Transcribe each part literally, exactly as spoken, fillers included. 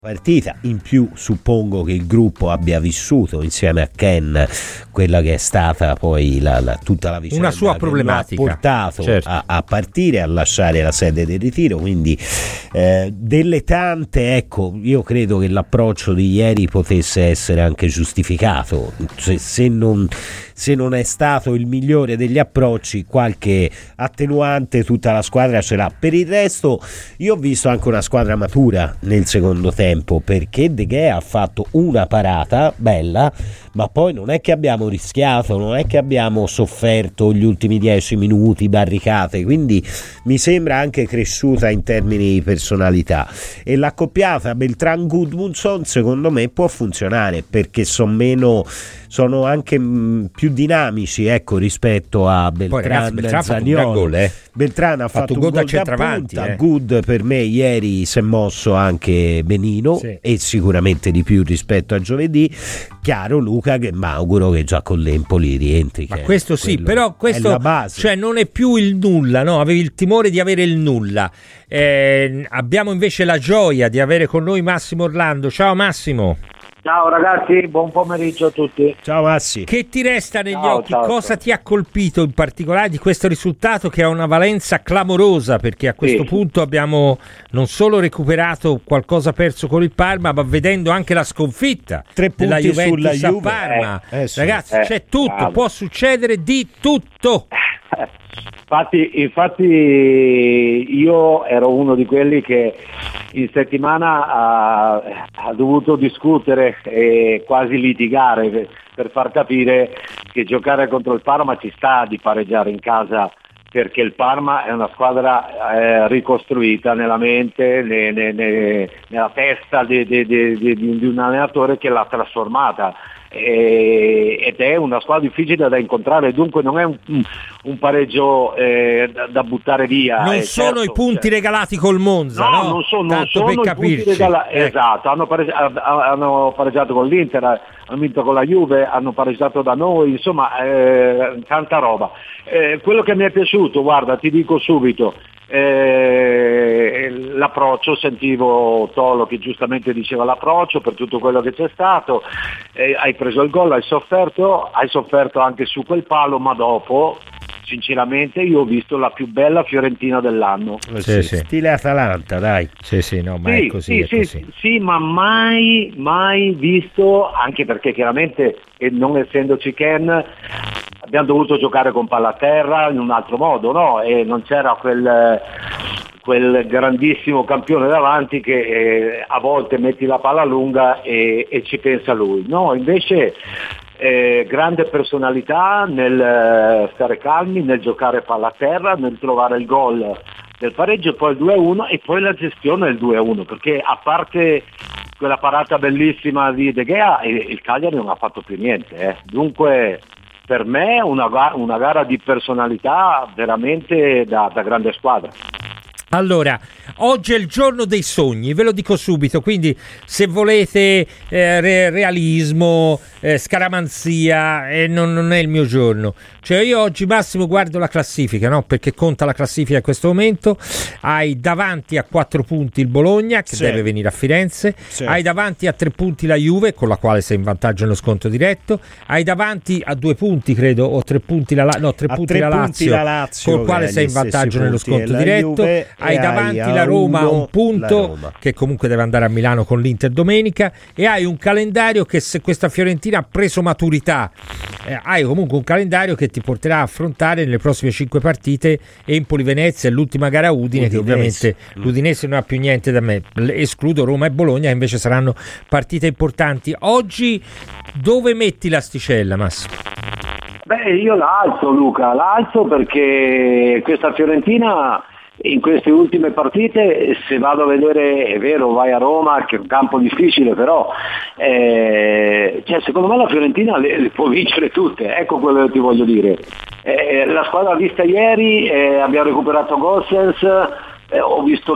partita. In più suppongo che il gruppo abbia vissuto insieme a Ken quella che è stata poi la, la, tutta la vicenda, una sua problematica, che lo ha portato certo. a, a partire, a lasciare la sede del ritiro, quindi eh, delle tante, ecco, io credo che l'approccio di ieri potesse essere anche giustificato, se, se non se non è stato il migliore degli approcci, qualche attenuante tutta la squadra ce l'ha. Per il resto io ho visto anche una squadra matura nel secondo tempo, perché De Gea ha fatto una parata bella, ma poi non è che abbiamo rischiato, non è che abbiamo sofferto gli ultimi dieci minuti, barricate, quindi mi sembra anche cresciuta in termini di personalità, e l'accoppiata Beltran-Gudmundsson secondo me può funzionare, perché sono meno sono anche mh, più dinamici, ecco, rispetto a Beltran e Zaniolo. Eh. Beltran ha fatto, fatto un gol da centravanti, punta, eh. Good per me ieri si è mosso anche benino, sì, e sicuramente di più rispetto a giovedì. Chiaro Luca, che mi auguro che già con l'Empoli rientri. Ma questo sì, però questo è la base. Cioè non è più il nulla, no? Avevi il timore di avere il nulla. Eh, abbiamo invece la gioia di avere con noi Massimo Orlando. Ciao Massimo. Ciao ragazzi, buon pomeriggio a tutti. Ciao Massi. Che ti resta negli ciao, occhi? ciao, Cosa ciao. ti ha colpito in particolare di questo risultato, che ha una valenza clamorosa, perché a questo sì. punto abbiamo non solo recuperato qualcosa perso con il Parma, ma vedendo anche la sconfitta Tre della punti Juventus sulla a Juve. Parma. Eh, eh, sì. Ragazzi, eh, c'è tutto, bravo. può succedere di tutto. Infatti, infatti io ero uno di quelli che in settimana ha, ha dovuto discutere e quasi litigare per, per far capire che giocare contro il Parma ci sta di pareggiare in casa, perché il Parma è una squadra eh, ricostruita nella mente, ne, ne, ne, nella testa di, di, di, di, di un allenatore che l'ha trasformata. Ed è una squadra difficile da incontrare, dunque non è un, un pareggio eh, da, da buttare via. Non eh, sono certo, i punti cioè. regalati col Monza, no? No, non sono, non Tanto sono per i capirci. punti regalati. Ecco. Esatto, hanno pareggiato, hanno pareggiato con l'Inter, hanno vinto con la Juve, hanno pareggiato da noi, insomma eh, tanta roba. Eh, quello che mi è piaciuto, guarda, ti dico subito, Eh, l'approccio, sentivo Tolo che giustamente diceva l'approccio per tutto quello che c'è stato, eh, hai preso il gol, hai sofferto, hai sofferto anche su quel palo, ma dopo sinceramente io ho visto la più bella Fiorentina dell'anno. Sì, sì. Stile Atalanta, dai. Sì, sì, no, ma sì, è così, sì, è sì, così. sì, ma mai, mai visto, anche perché chiaramente, e non essendoci Ken, abbiamo dovuto giocare con palla a terra in un altro modo, no? E non c'era quel, quel grandissimo campione davanti che eh, a volte metti la palla lunga e, e ci pensa lui. No, invece eh, grande personalità nel eh, stare calmi, nel giocare palla a terra, nel trovare il gol del pareggio, poi il due a uno e poi la gestione del due a uno, perché a parte quella parata bellissima di De Gea, il Cagliari non ha fatto più niente, eh. Dunque per me una, una gara di personalità veramente da, da grande squadra. Allora, oggi è il giorno dei sogni, ve lo dico subito, quindi se volete eh, re- realismo, eh, scaramanzia, eh, non, non è il mio giorno. Cioè io oggi Massimo guardo la classifica, no? Perché conta la classifica a questo momento. Hai davanti a quattro punti il Bologna, che sì. deve venire a Firenze, sì. Hai davanti a tre punti la Juve, con la quale sei in vantaggio nello scontro diretto, hai davanti a due punti credo, o tre punti la, no, tre a punti tre la punti Lazio, la Lazio, col quale sei in vantaggio nello scontro diretto. Juve, hai davanti hai la Roma uno, un punto, che comunque deve andare a Milano con l'Inter domenica, e hai un calendario che, se questa Fiorentina ha preso maturità, eh, hai comunque un calendario che ti porterà a affrontare nelle prossime cinque partite Empoli-Venezia e l'ultima gara Udine, Udinese. Che ovviamente mm. l'Udinese non ha più niente da me, escludo Roma e Bologna, che invece saranno partite importanti. Oggi dove metti l'asticella, Massimo? Beh, io la alzo, Luca, la alzo perché questa Fiorentina in queste ultime partite, se vado a vedere, è vero, vai a Roma, che è un campo difficile, però eh, cioè, secondo me la Fiorentina le, le può vincere tutte, ecco quello che ti voglio dire. Eh, la squadra vista ieri, eh, abbiamo recuperato Gossens, eh, ho visto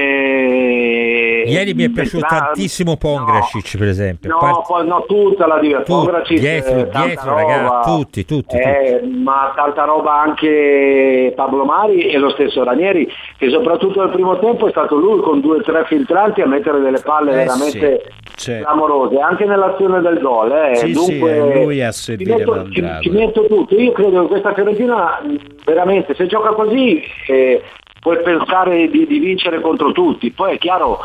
bene. Ieri mi è piaciuto entrare... tantissimo Pongracic, no, per esempio. No, Part... poi, no tutta la diversa. Pongracic, dietro, eh, dietro ragazzi, tutti, tutti, eh, tutti. Ma tanta roba anche Pablo Mari e lo stesso Ranieri, che soprattutto nel primo tempo è stato lui con due o tre filtranti a mettere delle palle eh veramente sì, clamorose, anche nell'azione del gol. Eh. Sì, Dunque, sì, lui a servire ci metto, ci, ci metto tutto. Io credo che questa Fiorentina veramente, se gioca così, eh, puoi pensare di, di vincere contro tutti. Poi è chiaro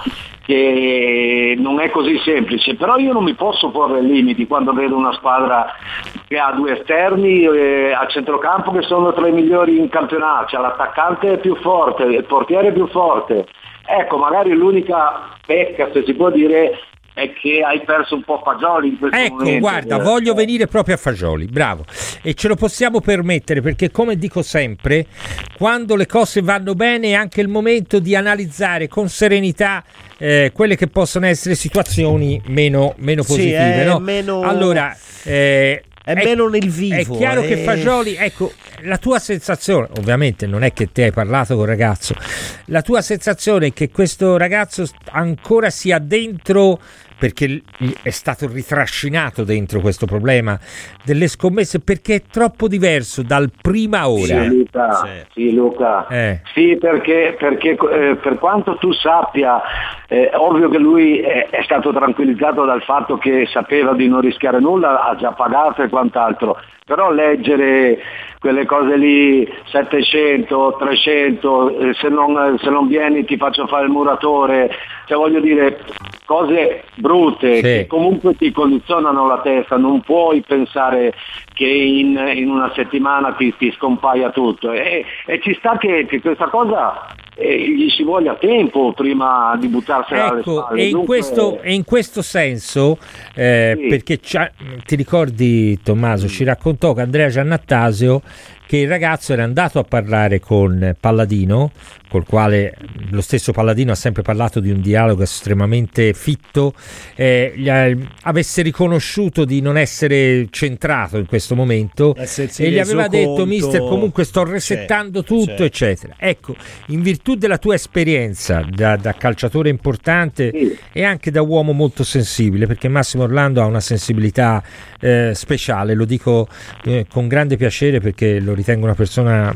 che non è così semplice, però io non mi posso porre limiti quando vedo una squadra che ha due esterni eh, a centrocampo che sono tra i migliori in campionato, cioè l'attaccante è più forte, il portiere è più forte. Ecco, magari l'unica pecca, se si può dire, è che hai perso un po' Fagioli in questo ecco, momento. Guarda, voglio venire proprio a Fagioli, bravo, e ce lo possiamo permettere perché, come dico sempre, quando le cose vanno bene è anche il momento di analizzare con serenità eh, quelle che possono essere situazioni meno, meno positive, sì, no? meno... Allora eh, è, è meno nel vivo. È chiaro eh. che Fagioli, ecco, la tua sensazione, ovviamente non è che te hai parlato col ragazzo, la tua sensazione è che questo ragazzo ancora sia dentro, perché è stato ritrascinato dentro questo problema delle scommesse, perché è troppo diverso dal prima ora. Sì, Luca, sì. Sì, Luca. Eh. Sì, perché, perché eh, per quanto tu sappia, eh, ovvio che lui è, è stato tranquillizzato dal fatto che sapeva di non rischiare nulla, ha già pagato e quant'altro, però leggere quelle cose lì, settecento, trecento, eh, se, non, se non vieni ti faccio fare il muratore, cioè voglio dire cose brutte, sì, che comunque ti condizionano la testa, non puoi pensare che in, in una settimana ti, ti scompaia tutto e, e ci sta che, che questa cosa eh, gli ci voglia tempo prima di buttarsela alle ecco, spalle. E in, Dunque... questo, e in questo senso eh, sì. Perché ti ricordi, Tommaso, ci raccontò che Andrea Giannattasio che il ragazzo era andato a parlare con Palladino, col quale lo stesso Palladino ha sempre parlato di un dialogo estremamente fitto, eh, gli ha, avesse riconosciuto di non essere centrato in questo momento e gli aveva detto conto... mister, comunque sto resettando c'è, tutto c'è. eccetera. Ecco, in virtù della tua esperienza da, da calciatore importante sì. e anche da uomo molto sensibile, perché Massimo Orlando ha una sensibilità eh, speciale, lo dico eh, con grande piacere perché lo ritengo una persona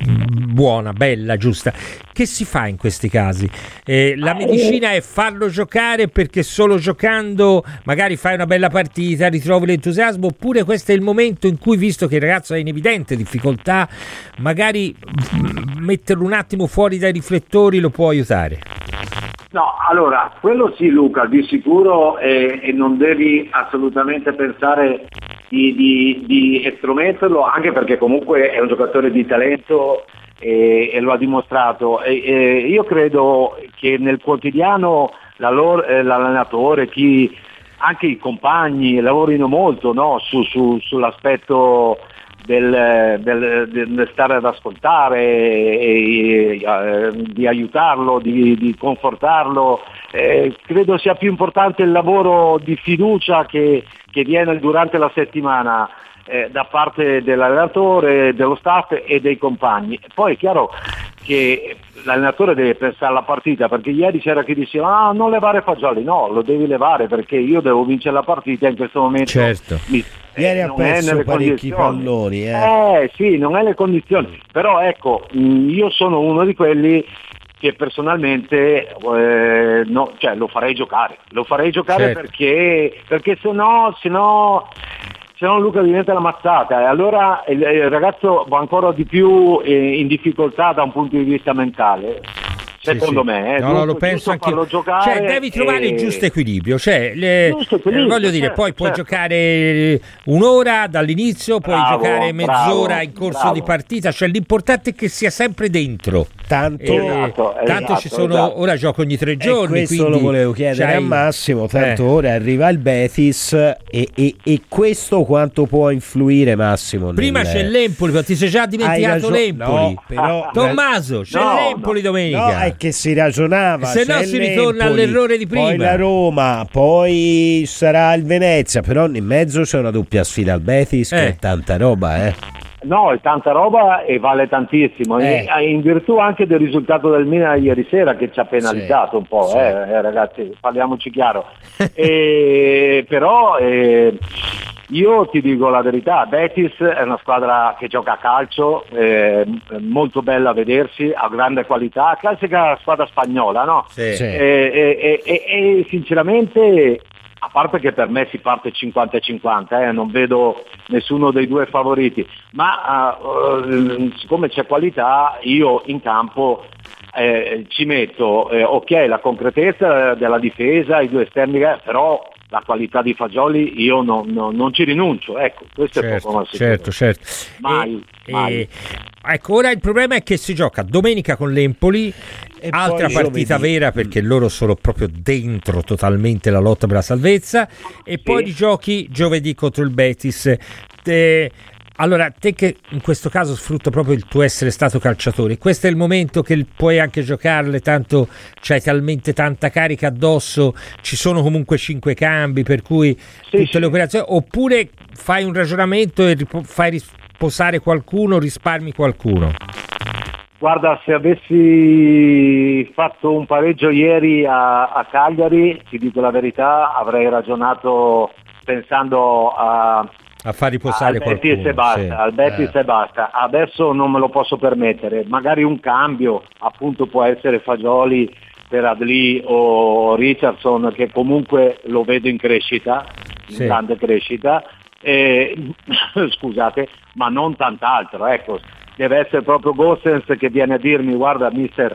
buona, bella, giusta. Che si fa in questi casi? Eh, la medicina è farlo giocare perché solo giocando magari fai una bella partita, ritrovi l'entusiasmo, oppure questo è il momento in cui, visto che il ragazzo è in evidente difficoltà, magari metterlo un attimo fuori dai riflettori lo può aiutare? No, allora, quello sì Luca, di sicuro eh, e non devi assolutamente pensare di, di, di estrometterlo, anche perché comunque è un giocatore di talento e, e lo ha dimostrato. E, e io credo che nel quotidiano la loro, eh, l'allenatore, chi, anche i compagni lavorino molto, no? su, su, sull'aspetto Del, del, del stare ad ascoltare, e, e, e, di aiutarlo, di, di confortarlo. Eh, credo sia più importante il lavoro di fiducia che, che viene durante la settimana eh, da parte dell'allenatore, dello staff e dei compagni. Poi è chiaro che l'allenatore deve pensare alla partita, perché ieri c'era chi diceva ah, non levare Fagioli, no, lo devi levare perché io devo vincere la partita in questo momento. Certo. Mi, Ieri eh, ha perso parecchi palloni. Eh. eh sì, non è le condizioni. Però ecco, mh, io sono uno di quelli che personalmente eh, no, cioè, lo farei giocare. Lo farei giocare certo. perché, perché se no, se no, se no Luca diventa la mazzata. E allora il, il ragazzo va ancora di più eh, in difficoltà da un punto di vista mentale. Secondo sì, me, eh, no, no, lo penso anche. Cioè, devi trovare e... il giusto equilibrio. Cioè, le, giusto equilibrio, eh, voglio dire, certo, poi puoi certo. giocare un'ora dall'inizio, puoi bravo, giocare mezz'ora bravo, in corso bravo. di partita. Cioè, l'importante è che sia sempre dentro. Tanto, eh, esatto, tanto esatto, ci sono. Esatto. Ora gioco ogni tre giorni. E questo quindi lo volevo chiedere c'hai... a Massimo. Tanto eh. ora arriva il Betis, e, e, e questo quanto può influire, Massimo? Prima nel... c'è l'Empoli, ti sei già dimenticato l'Empoli. No, però, Tommaso, c'è no, l'Empoli no. domenica. No, è che si ragiona. Se no si ritorna all'errore di prima. Poi la Roma, poi sarà il Venezia, però in mezzo c'è una doppia sfida al Betis, eh. che è tanta roba, eh. No, è tanta roba e vale tantissimo, Eh. e, in virtù anche del risultato del Milan ieri sera che ci ha penalizzato Sì, un po', sì. eh, eh, ragazzi, parliamoci chiaro. e, però eh, io ti dico la verità, Betis è una squadra che gioca a calcio, eh, molto bella a vedersi, ha grande qualità, classica squadra spagnola, no? Sì. Sì. E, e- e- e sinceramente, a parte che per me si parte cinquanta e cinquanta, eh, non vedo nessuno dei due favoriti, ma uh, siccome c'è qualità, io in campo eh, ci metto, eh, ok, la concretezza della difesa, i due esterni, eh, però la qualità di Fagioli io non, non- non ci rinuncio, ecco, questo è Certo, poco ma sicuro. certo, certo. Mai, E- mai. e- ecco, ora il problema è che si gioca domenica con l'Empoli, E altra poi partita giovedì. vera perché loro sono proprio dentro totalmente la lotta per la salvezza, e poi di giochi giovedì contro il Betis. Te- allora, te che in questo caso sfrutta proprio il tuo essere stato calciatore, questo è il momento che puoi anche giocarle, tanto c'hai talmente tanta carica addosso, ci sono comunque cinque cambi, per cui tutte sì. le operazioni, oppure fai un ragionamento e ripo- fai riposare qualcuno, risparmi qualcuno. Guarda, se avessi fatto un pareggio ieri a, a Cagliari, ti dico la verità, avrei ragionato pensando a, A far riposare al Betis qualcuno. e basta, sì. al Betis Eh. e basta. Adesso non me lo posso permettere, magari un cambio, appunto può essere Fagioli per Adli o Richardson, che comunque lo vedo in crescita, in Sì. grande crescita, e, scusate, ma non tant'altro, ecco. Deve essere proprio Gosens che viene a dirmi guarda mister,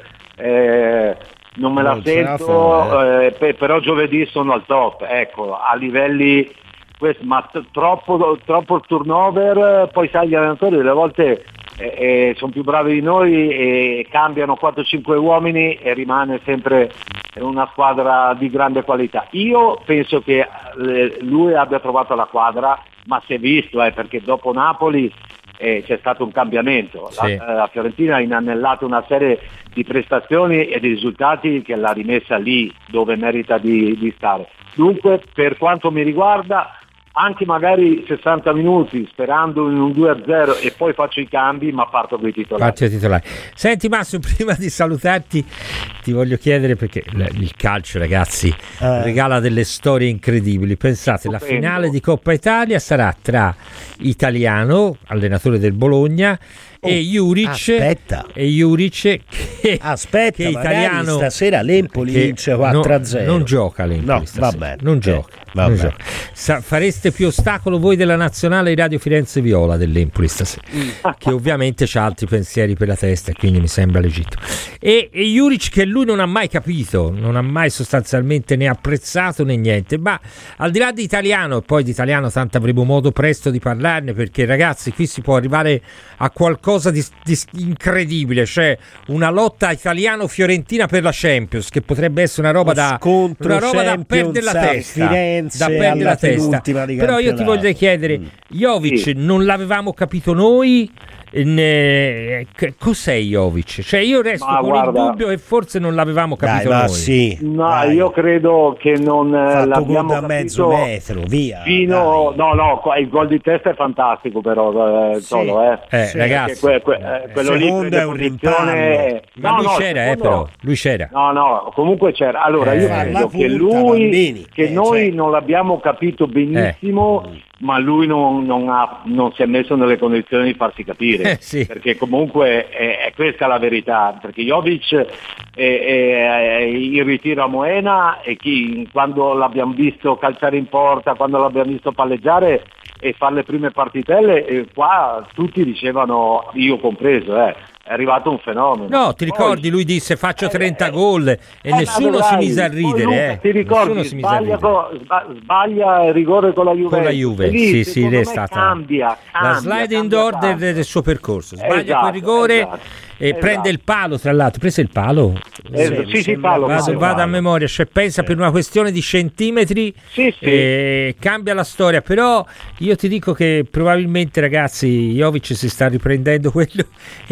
eh, non me la Non ce la sento, fa, eh, pe- però giovedì sono al top, ecco, a livelli questo, ma t- troppo, troppo turnover, poi sai gli allenatori delle volte eh, eh, sono più bravi di noi e cambiano quattro cinque uomini e rimane sempre una squadra di grande qualità. Io penso che eh, lui abbia trovato la quadra, ma si è visto, eh, perché dopo Napoli eh, c'è stato un cambiamento. Sì. La, la Fiorentina ha inanellato una serie di prestazioni e di risultati che l'ha rimessa lì dove merita di, di stare. Dunque, per quanto mi riguarda, anche magari sessanta minuti sperando in un due a zero e poi faccio i cambi, ma parto con i titolari. Parti ai titolari. Senti Massimo, prima di salutarti ti voglio chiedere, perché l- il calcio, ragazzi, Eh. regala delle storie incredibili. Pensate, la Stupendo. finale di Coppa Italia sarà tra Italiano, allenatore del Bologna, e Juric, aspetta. e Juric che, Aspetta, che magari italiano stasera l'Empoli che vince quattro a no- zero. non gioca l'Empoli No, stasera. va bene. non Eh, gioca, va non bene. gioca. Sa- fareste più ostacolo voi della nazionale di Radio Firenze Viola dell'Empoli stasera, che ovviamente ha altri pensieri per la testa e quindi mi sembra legittimo. E, e Juric, che lui non ha mai capito, non ha mai sostanzialmente né apprezzato né niente, ma al di là di Italiano, e poi di Italiano tanto avremo modo presto di parlarne, perché ragazzi qui si può arrivare a qualcosa di, di incredibile, cioè una lotta italiano-fiorentina per la Champions, che potrebbe essere una roba Lo da scontro una roba da Champions perdere la a testa, Firenze da perdere alla la testa. penultima di Però io ti campionato. voglio chiedere, Mm. Jovic Sì. non l'avevamo capito noi, ne- che- cos'è Jovic? Cioè io resto Ma con guarda- il dubbio che forse non l'avevamo Dai, capito ma noi. sì. No, dai. io credo che non eh, Fatto gol l'abbiamo da mezzo capito metro, via. fino... dai. No, no, qua- il gol di testa è fantastico però, eh, Sì. Solo, eh. Eh, Sì, ragazzi, Perché que- que- eh, quello lì secondo prende è un posizione... rimpallo. ma No, lui no, c'era, eh, secondo- però, lui c'era. No, no, comunque c'era. Allora, Eh, io alla credo che punta, lui, bambini. che Eh, noi cioè. non l'abbiamo capito benissimo, ma lui non, non ha, non si è messo nelle condizioni di farsi capire. Eh, sì. Perché comunque è, è questa la verità. Perché Jovic è, è- è in ritiro a Moena e chi, quando l'abbiamo visto calciare in porta, quando l'abbiamo visto palleggiare e fare le prime partitelle, e qua tutti dicevano, io compreso, eh, è arrivato un fenomeno. No, ti Poi- ricordi, lui disse faccio Eh, trenta eh, gol e eh, nessuno ma si dai, mise a poi ridere, Luca, eh. ti ricordi, Nessuno si mise a sbaglia, ridere. co- sba- sbaglia il rigore con la Juve. Con la Juve, sì, sì, lei è stata cambia, la cambia, sliding cambia door del, tanto. del suo percorso. Sbaglia Esatto, quel rigore esatto, e esatto. prende il palo, tra l'altro. Prese il palo? Eh, Sì, sì, mi sì, sembra fallo, quasi Vado, fallo. vado a memoria, cioè pensa per una questione di centimetri Sì, sì. eh, cambia la storia, però io ti dico che probabilmente ragazzi Jovic si sta riprendendo quello e vi immaginate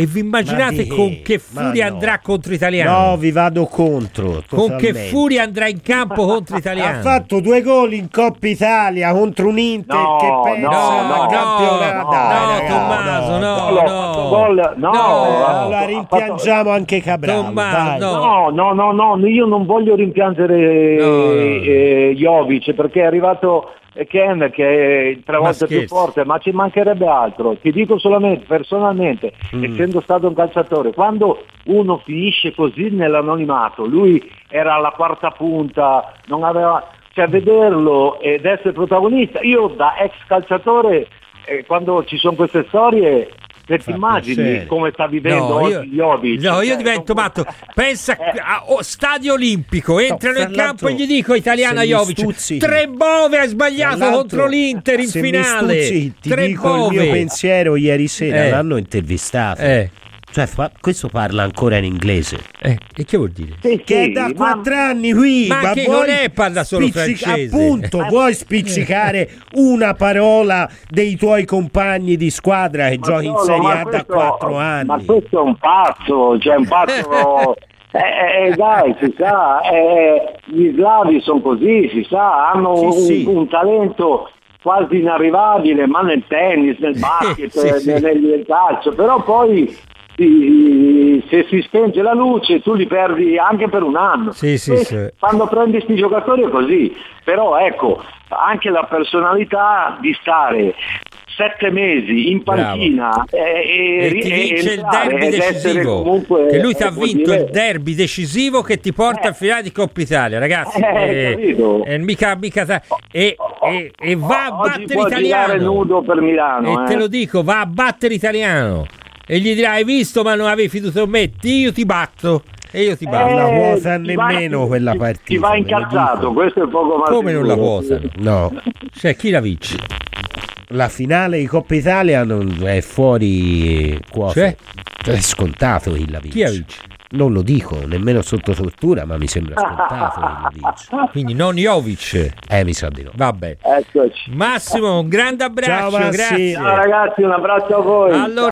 immaginate di- con che furia ma no. andrà contro Italiano? No, vi vado contro. Con che totalmente. furia andrà in campo contro Italiano? Ha fatto due gol in Coppa Italia contro un Inter No, che no, pensa no, al campionato. no, Dai, no, ragazzi, Tommaso, no, Quello ha fatto gol- no, Eh, ha allora fatto- rimpiangiamo anche Cabral. Tommaso, dai. no. No, no, no, no, io non voglio rimpiangere No, no, no. eh, Jovic perché è arrivato Ken che è tre Ma volte più scherzi. forte, ma ci mancherebbe altro. Ti dico solamente, personalmente, Mm. essendo stato un calciatore, quando uno finisce così nell'anonimato, lui era alla quarta punta, non aveva, cioè vederlo ed essere protagonista, io da ex calciatore, eh, quando ci sono queste storie, se ti Fa immagini piacere. come sta vivendo No, io, oggi Jovic, no, io cioè, divento non- matto. Pensa Eh. a oh, Stadio Olimpico, entrano fra in campo l'altro, e gli dico Italiana se mi Jovic, stuzzichi- tre bove hai sbagliato Tra l'altro, contro l'Inter in se mi finale. stuzzichi, ti tre dico bove. il mio pensiero ieri sera, Eh. l'hanno intervistato. Eh, Cioè, fa- questo parla ancora in inglese. eh, e che vuol dire? Sì, Che sì, è da ma- quattro anni qui. Ma che vuoi non è parla solo spizzic- francese. Appunto, vuoi spiccicare una parola dei tuoi compagni di squadra che Ma giochi in solo, Serie ma A da questo- quattro anni? Ma questo è un pazzo, cioè un pazzo. Eh, eh, dai, si sa, eh, gli slavi sono così, si sa, hanno Sì, un, sì. un talento quasi inarrivabile, ma nel tennis, nel basket, Sì, sì. nel, nel calcio, però poi si- se si spenge la luce tu li perdi anche per un anno. Sì, sì, E sì. Quando prendi questi giocatori è così, però ecco, anche la personalità di stare sette mesi in panchina e, E e, ti e vince il entrare derby ed essere decisivo, comunque, che lui ti ha eh, vuol vinto dire- il derby decisivo che ti porta Eh. al finale di Coppa Italia, ragazzi. Eh, capito. e mica, mica ta- e, e- e va a Oggi battere può girare Italiano. nudo per Milano, E te eh. lo dico, va a battere Italiano. E gli dirà: hai visto, ma non avevi fiducia in me? Io ti batto. E io ti batto. Eh, la quota ti va- nemmeno quella ti- partita, Ti va ve lo incazzato, dico. questo è poco ma Come non la sicuro. quotano? No, Cioè, chi la vince? la finale di Coppa Italia non è fuori quota. Cioè? È scontato chi la vince. Chi la vince? Non lo dico, nemmeno sotto tortura, ma mi sembra scontato chi la vince. Quindi non Jovic. Eh, mi sa di no. Vabbè. Eccoci. Massimo, un grande abbraccio. Ciao, Massi. Grazie. Ciao ragazzi, un abbraccio a voi. Allora,